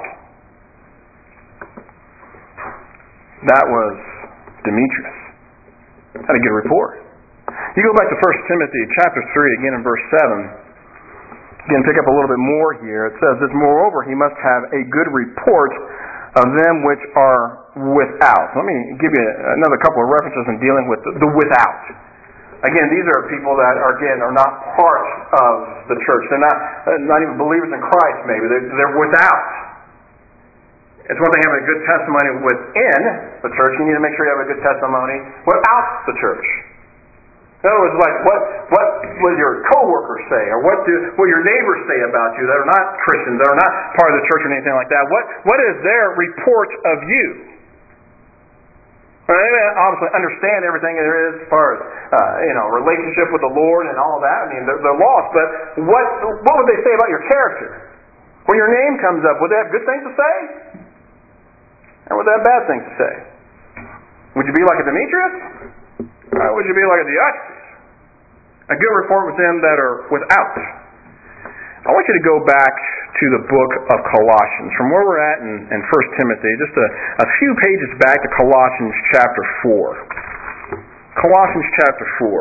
A: That was Demetrius. Had a good report. You go back to First Timothy chapter three, again in verse seven. Again, pick up a little bit more here. It says this: Moreover, he must have a good report of them which are without. Let me give you another couple of references in dealing with the, the without. Again, these are people that are, again, are not part of the church. They're not uh, not even believers in Christ, maybe. They're, they're without. It's one thing having a good testimony within the church. You need to make sure you have a good testimony without the church. In other words, like what what will your coworkers say, or what do will your neighbors say about you that are not Christians, that are not part of the church or anything like that? What what is their report of you? Well, they obviously understand everything there is as far as uh, you know, relationship with the Lord and all of that. I mean, they're, they're lost, but what what would they say about your character? When your name comes up, would they have good things to say, or would they have bad things to say? Would you be like a Demetrius? Or would you be like a Diotrephes? A good report with them that are without. I want you to go back to the book of Colossians, from where we're at in, in First Timothy, just a, a few pages back to Colossians chapter four. Colossians chapter four.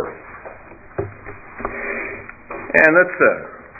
A: And let's uh,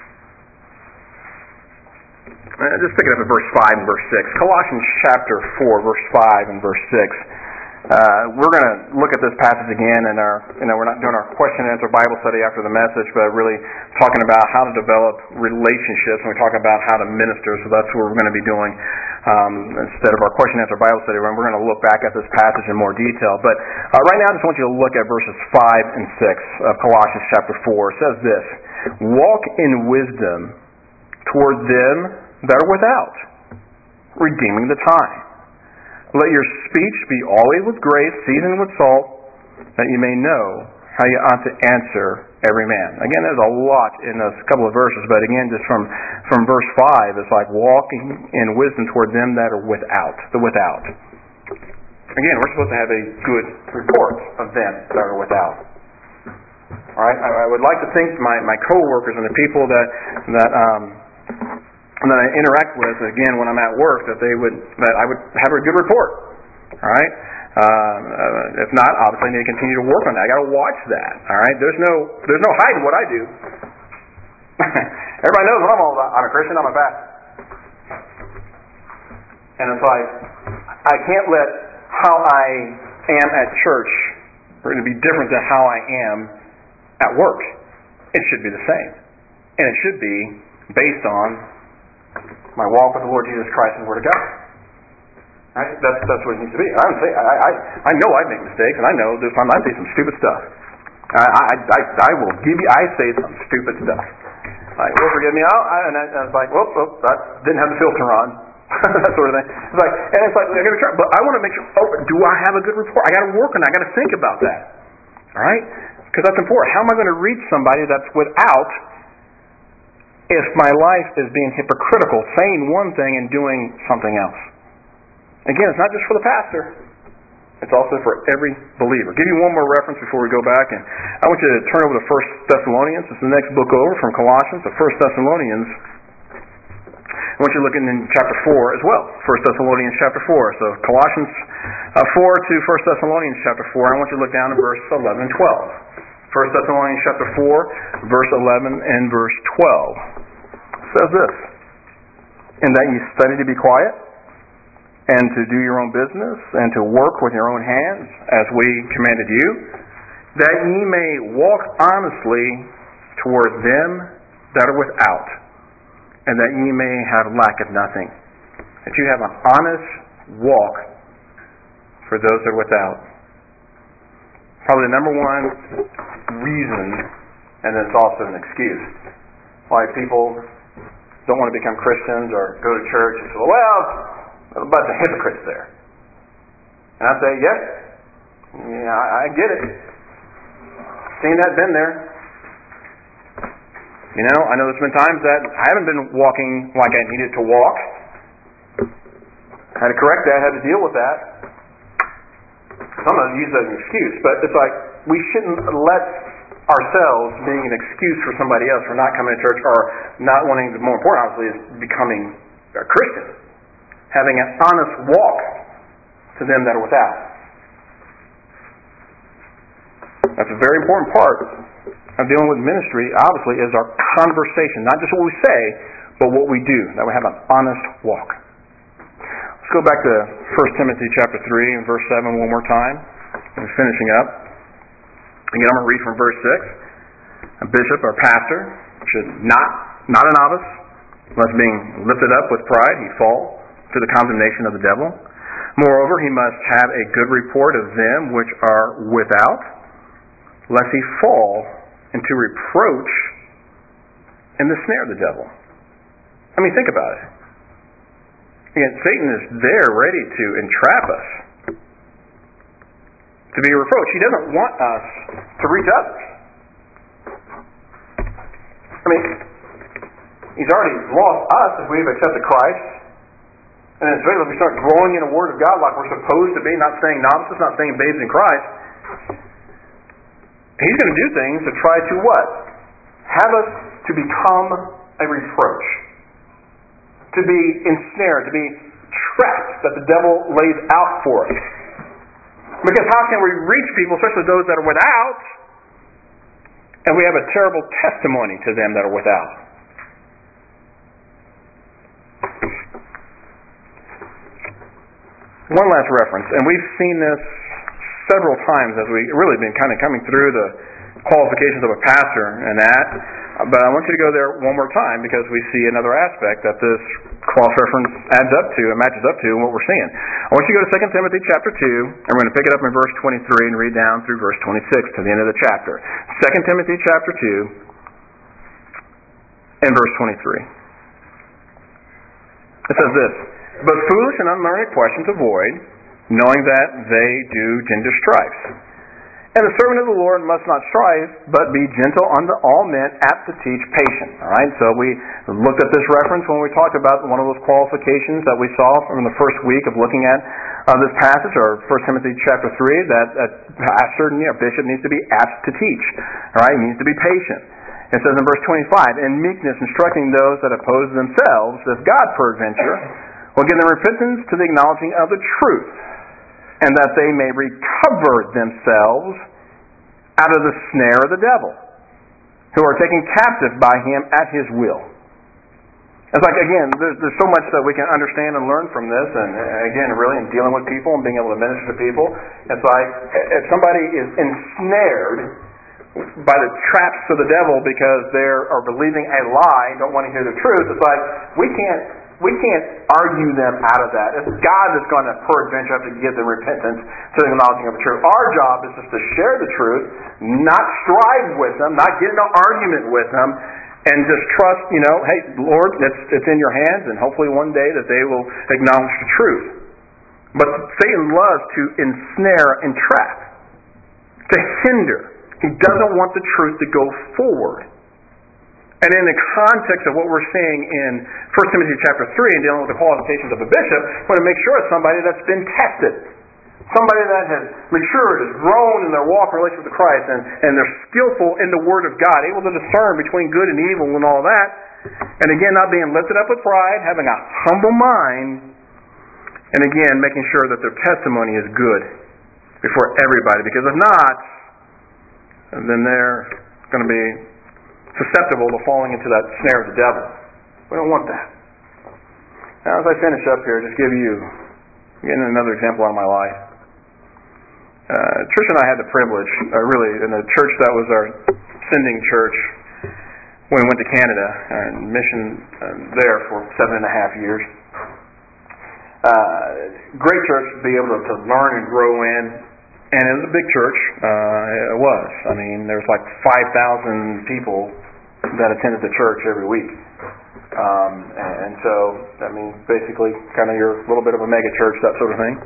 A: just pick it up at verse five and verse six. Colossians chapter four, verse five and verse six. Uh, we're going to look at this passage again in our, you know, we're not doing our question and answer Bible study after the message, but really talking about how to develop relationships, and we talk about how to minister, so that's what we're going to be doing um, instead of our question and answer Bible study. We're going to look back at this passage in more detail. But uh, right now I just want you to look at verses five and six of Colossians chapter four. It says this: Walk in wisdom toward them that are without, redeeming the time. Let your speech be always with grace, seasoned with salt, that you may know how you ought to answer every man. Again, there's a lot in those couple of verses, but again, just from, from verse five, it's like walking in wisdom toward them that are without, the without. Again, we're supposed to have a good report of them that are without. All right, I, I would like to think my, my co-workers and the people that that um, that I interact with, again, when I'm at work, that they would, that I would have a good report. All right? Uh, if not, obviously I need to continue to work on that. I got to watch that. All right? There's no, there's no hiding what I do. Everybody knows what I'm all about. I'm a Christian. I'm a pastor. And it's like, I can't let how I am at church or to be different than how I am at work. It should be the same, and it should be based on my walk with the Lord Jesus Christ and the Word of God. Right? That's that's what it needs to be. I don't say I I I know I make mistakes, and I know there's times I say some stupid stuff. I I I, I will give you. I say some stupid stuff. Like, well, forgive me. I'll, I, and I, I was like, whoop, whoop, I didn't have the filter on. that sort of thing. It's like, and it's like, I got to try, but I want to make sure, oh, do I have a good report? I got to work on it. I got to think about that. All right? Because that's important. How am I going to reach somebody that's without if my life is being hypocritical, saying one thing and doing something else? Again, it's not just for the pastor. It's also for every believer. I'll give you one more reference before we go back. And I want you to turn over to First Thessalonians. It's the next book over from Colossians. So First Thessalonians, I want you to look in chapter four as well. First Thessalonians chapter four. So Colossians uh, four to First Thessalonians chapter four. I want you to look down at verse eleven and twelve. First Thessalonians chapter four, verse eleven and verse twelve. It says this, "In that ye study to be quiet, and to do your own business, and to work with your own hands, as we commanded you, that ye may walk honestly toward them that are without, and that ye may have lack of nothing." That you have an honest walk for those that are without. Probably the number one reason, and then it's also an excuse, why people don't want to become Christians or go to church and say, well, a bunch of hypocrites there. And I say, yes, yeah, I, I get it. Seen that, been there. You know, I know there's been times that I haven't been walking like I needed to walk. I had to correct that, I had to deal with that. I'm going to use that as an excuse, but it's like we shouldn't let ourselves being an excuse for somebody else for not coming to church or not wanting, more important obviously, is becoming a Christian. Having an honest walk to them that are without. That's a very important part of dealing with ministry, obviously, is our conversation. Not just what we say, but what we do. That we have an honest walk. Let's go back to First Timothy chapter three and verse seven one more time. We're finishing up. Again, I'm going to read from verse six. A bishop or pastor should not, not a novice, unless being lifted up with pride, he fall to the condemnation of the devil. Moreover, he must have a good report of them which are without, lest he fall into reproach and the snare of the devil. I mean, think about it. Again, Satan is there ready to entrap us, to be a reproach. He doesn't want us to reach others. I mean, he's already lost us if we've accepted Christ. And then especially if we start growing in the Word of God like we're supposed to be, not saying novices, not saying babes in Christ, he's going to do things to try to what? Have us to become a reproach. To be ensnared, to be trapped that the devil lays out for us. Because how can we reach people, especially those that are without, and we have a terrible testimony to them that are without? One last reference, and we've seen this several times as we've really been kind of coming through the qualifications of a pastor and that, but I want you to go there one more time because we see another aspect that this cross-reference adds up to and matches up to in what we're seeing. I want you to go to Second Timothy chapter two, and we're going to pick it up in verse twenty-three and read down through verse twenty-six to the end of the chapter. Second Timothy chapter two and verse twenty-three. It says this, "But foolish and unlearned questions avoid, knowing that they do gender strifes. And the servant of the Lord must not strive, but be gentle unto all men, apt to teach, patient." All right, so we looked at this reference when we talked about one of those qualifications that we saw from the first week of looking at uh, this passage, or First Timothy chapter three, that a pastor, you know, bishop needs to be apt to teach. All right, he needs to be patient. It says in verse twenty-five, "In meekness instructing those that oppose themselves, if God peradventure will give them repentance to the acknowledging of the truth, and that they may recover themselves out of the snare of the devil, who are taken captive by him at his will." It's like, again, there's, there's so much that we can understand and learn from this, and again, really in dealing with people and being able to minister to people. It's like, if somebody is ensnared by the traps of the devil because they are believing a lie, don't want to hear the truth, it's like, we can't We can't argue them out of that. It's God that's going to peradventure have to give them repentance to the acknowledging of the truth. Our job is just to share the truth, not strive with them, not get into an argument with them, and just trust, you know, hey, Lord, it's, it's in your hands, and hopefully one day that they will acknowledge the truth. But Satan loves to ensnare and trap, to hinder. He doesn't want the truth to go forward. And in the context of what we're seeing in First Timothy chapter three and dealing with the qualifications of a bishop, we want to make sure it's somebody that's been tested. Somebody that has matured, has grown in their walk and relationship with Christ, and, and they're skillful in the Word of God, able to discern between good and evil and all that. And again, not being lifted up with pride, having a humble mind, and again, making sure that their testimony is good before everybody. Because if not, then they're going to be susceptible to falling into that snare of the devil. We don't want that. Now, as I finish up here, just give you again another example out of my life. Uh, Trish and I had the privilege, uh, really, in the church that was our sending church when we went to Canada and mission uh, there for seven and a half years. Uh, great church to be able to, to learn and grow in. And it was a big church. Uh, it was. I mean, there was like five thousand people that attended the church every week. Um, and so, I mean, basically kind of your little bit of a mega church, that sort of thing.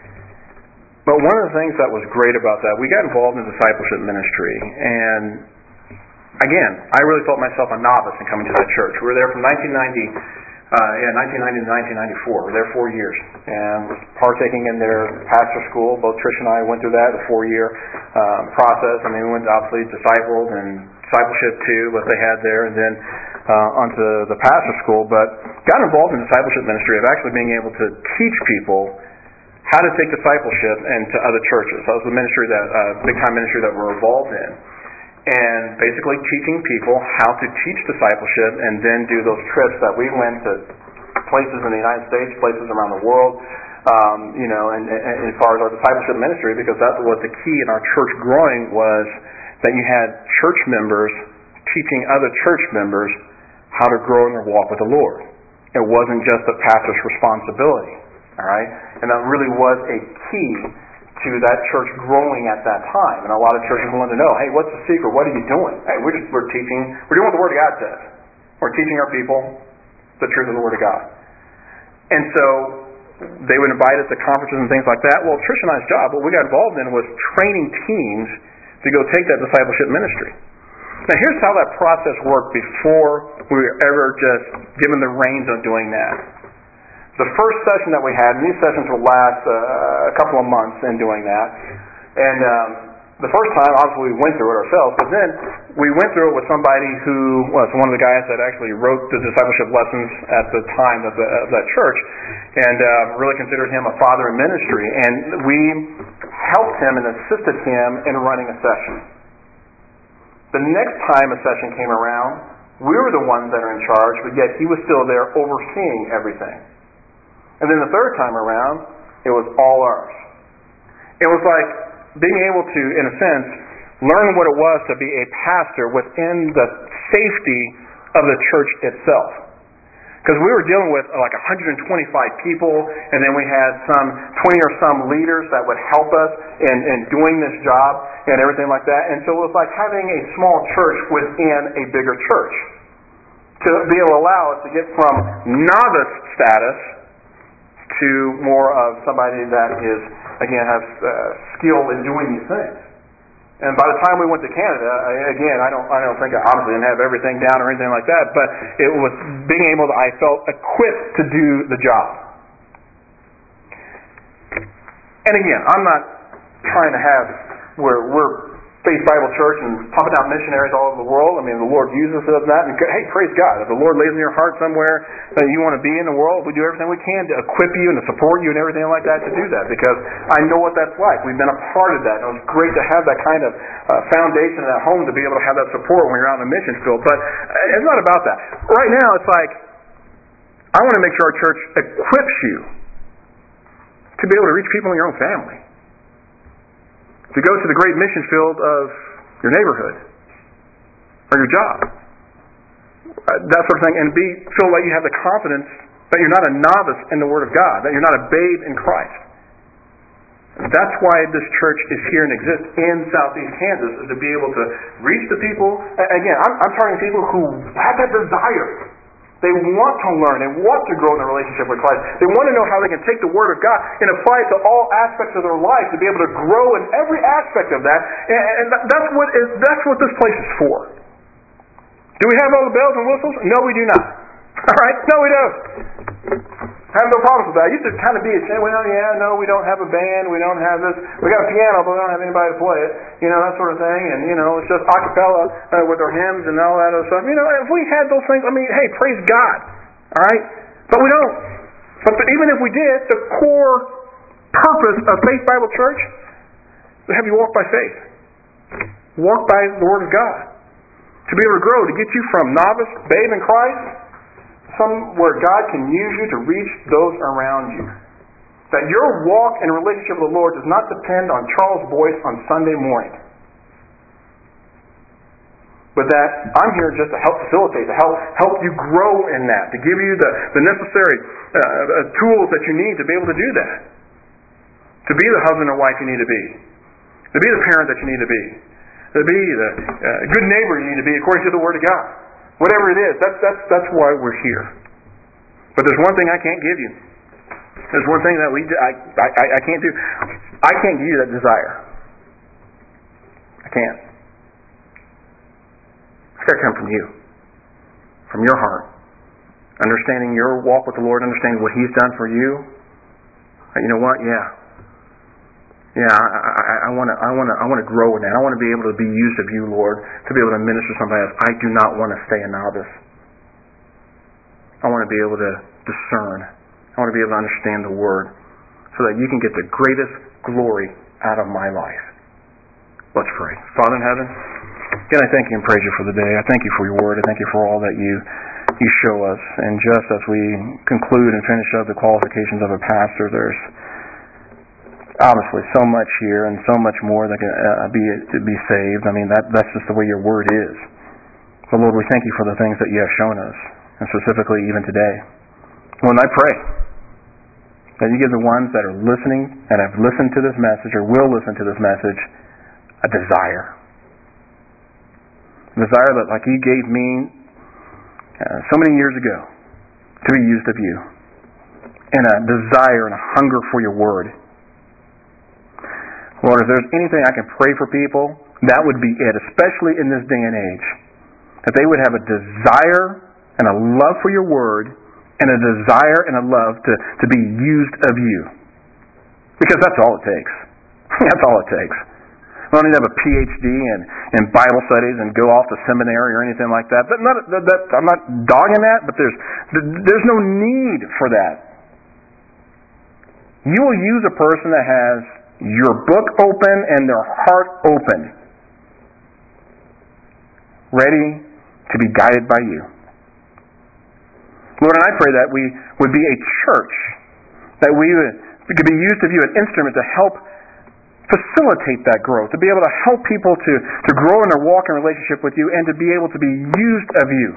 A: But one of the things that was great about that, we got involved in discipleship ministry. And again, I really felt myself a novice in coming to that church. We were there from nineteen ninety, uh, yeah, nineteen ninety to nineteen ninety-four. We were there four years. And was partaking in their pastor school. Both Trish and I went through that, the four-year uh, process. I mean, we went to obviously discipled and discipleship too, what they had there, and then uh, onto the pastor school. But got involved in discipleship ministry of actually being able to teach people how to take discipleship into other churches. That was the ministry that, uh, big-time ministry that we're involved in. And basically teaching people how to teach discipleship and then do those trips that we went to places in the United States, places around the world, um, you know, and, and as far as our discipleship ministry, because that was the key in our church growing was that you had church members teaching other church members how to grow in their walk with the Lord. It wasn't just the pastor's responsibility, all right? And that really was a key to that church growing at that time. And a lot of churches wanted to know, hey, what's the secret? What are you doing? Hey, we're just we're teaching, we're doing what the Word of God says. We're teaching our people the truth of the Word of God. And so they would invite us to conferences and things like that. Well, Trish and I's job, what we got involved in was training teams to go take that discipleship ministry. Now, here's how that process worked before we were ever just given the reins on doing that. The first session that we had, and these sessions will last uh, a couple of months in doing that, and um, the first time, obviously, we went through it ourselves, but then we went through it with somebody who was one of the guys that actually wrote the discipleship lessons at the time of, the, of that church, and uh, really considered him a father in ministry, and we helped him and assisted him in running a session. The next time a session came around, we were the ones that are in charge, but yet he was still there overseeing everything. And then the third time around, it was all ours. It was like being able to, in a sense, learn what it was to be a pastor within the safety of the church itself. Because we were dealing with like one hundred twenty-five people, and then we had some twenty or some leaders that would help us in, in doing this job and everything like that. And so it was like having a small church within a bigger church. To be able to allow us to get from novice status to more of somebody that is, again, has uh, skill in doing these things. And by the time we went to Canada, I, again, I don't, I don't think I obviously didn't have everything down or anything like that, but it was being able to, I felt equipped to do the job. And again, I'm not trying to have where we're Faith Bible Church and pumping out missionaries all over the world. I mean, the Lord uses us in that. And hey, praise God. If the Lord lays in your heart somewhere that you want to be in the world, we do everything we can to equip you and to support you and everything like that to do that. Because I know what that's like. We've been a part of that. And it was great to have that kind of uh, foundation at home to be able to have that support when you're out in the mission field. But it's not about that. Right now, it's like, I want to make sure our church equips you to be able to reach people in your own family. To go to the great mission field of your neighborhood or your job, that sort of thing, and be feel like you have the confidence that you're not a novice in the Word of God, that you're not a babe in Christ. That's why this church is here and exists in Southeast Kansas, is to be able to reach the people. Again, I'm, I'm targeting people who have that desire. They want to learn. They want to grow in their relationship with Christ. They want to know how they can take the Word of God and apply it to all aspects of their life to be able to grow in every aspect of that. And, and that's what is, that's what this place is for. Do we have all the bells and whistles? No, we do not. All right? No, we don't. I have no problems with that. I used to kind of be ashamed. Well, yeah, no, we don't have a band. We don't have this. We got a piano, but we don't have anybody to play it. You know, that sort of thing. And, you know, it's just a cappella uh, with our hymns and all that other stuff. You know, if we had those things, I mean, hey, praise God. All right? But we don't. But the, even if we did, the core purpose of Faith Bible Church is to have you walk by faith. Walk by the Word of God. To be able to grow, to get you from novice, babe in Christ, somewhere God can use you to reach those around you. That your walk and relationship with the Lord does not depend on Charles Boyce on Sunday morning. But that I'm here just to help facilitate, to help help you grow in that, to give you the, the necessary uh, tools that you need to be able to do that. To be the husband or wife you need to be. To be the parent that you need to be. To be the uh, good neighbor you need to be according to the Word of God. Whatever it is, that's, that's, that's why we're here. But there's one thing I can't give you. There's one thing that we I, I, I can't do. I can't give you that desire. I can't. It's got to come from you. From your heart. Understanding your walk with the Lord, understanding what He's done for you. You know what? Yeah. Yeah, I, I, I want to, I want to, I want to grow in that. I want to be able to be used of you, Lord, to be able to minister to somebody else. I do not want to stay a novice. I want to be able to discern. I want to be able to understand the Word, so that you can get the greatest glory out of my life. Let's pray. Father in heaven, again, I thank you and praise you for the day. I thank you for your Word. I thank you for all that you you show us. And just as we conclude and finish up the qualifications of a pastor, there's obviously so much here and so much more that can uh, be to be saved. I mean, that that's just the way your Word is. But Lord, we thank you for the things that you have shown us, and specifically even today. Lord, I pray that you give the ones that are listening and have listened to this message or will listen to this message a desire. A desire that, like you gave me uh, so many years ago, to be used of you. And a desire and a hunger for your Word. Lord, if there's anything I can pray for people, that would be it, especially in this day and age. That they would have a desire and a love for your Word, and a desire and a love to, to be used of you. Because that's all it takes. That's all it takes. I don't need to have a P H D in, in Bible studies and go off to seminary or anything like that. That, not, that, that I'm not dogging that, but there's there's no need for that. You will use a person that has your book open and their heart open, ready to be guided by you. Lord, and I pray that we would be a church, that we would we could be used of you, an instrument to help facilitate that growth, to be able to help people to, to grow in their walk and relationship with you, and to be able to be used of you.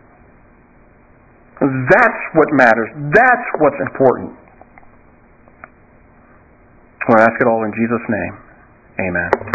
A: That's what matters. That's what's important. Lord, I ask it all in Jesus' name. Amen.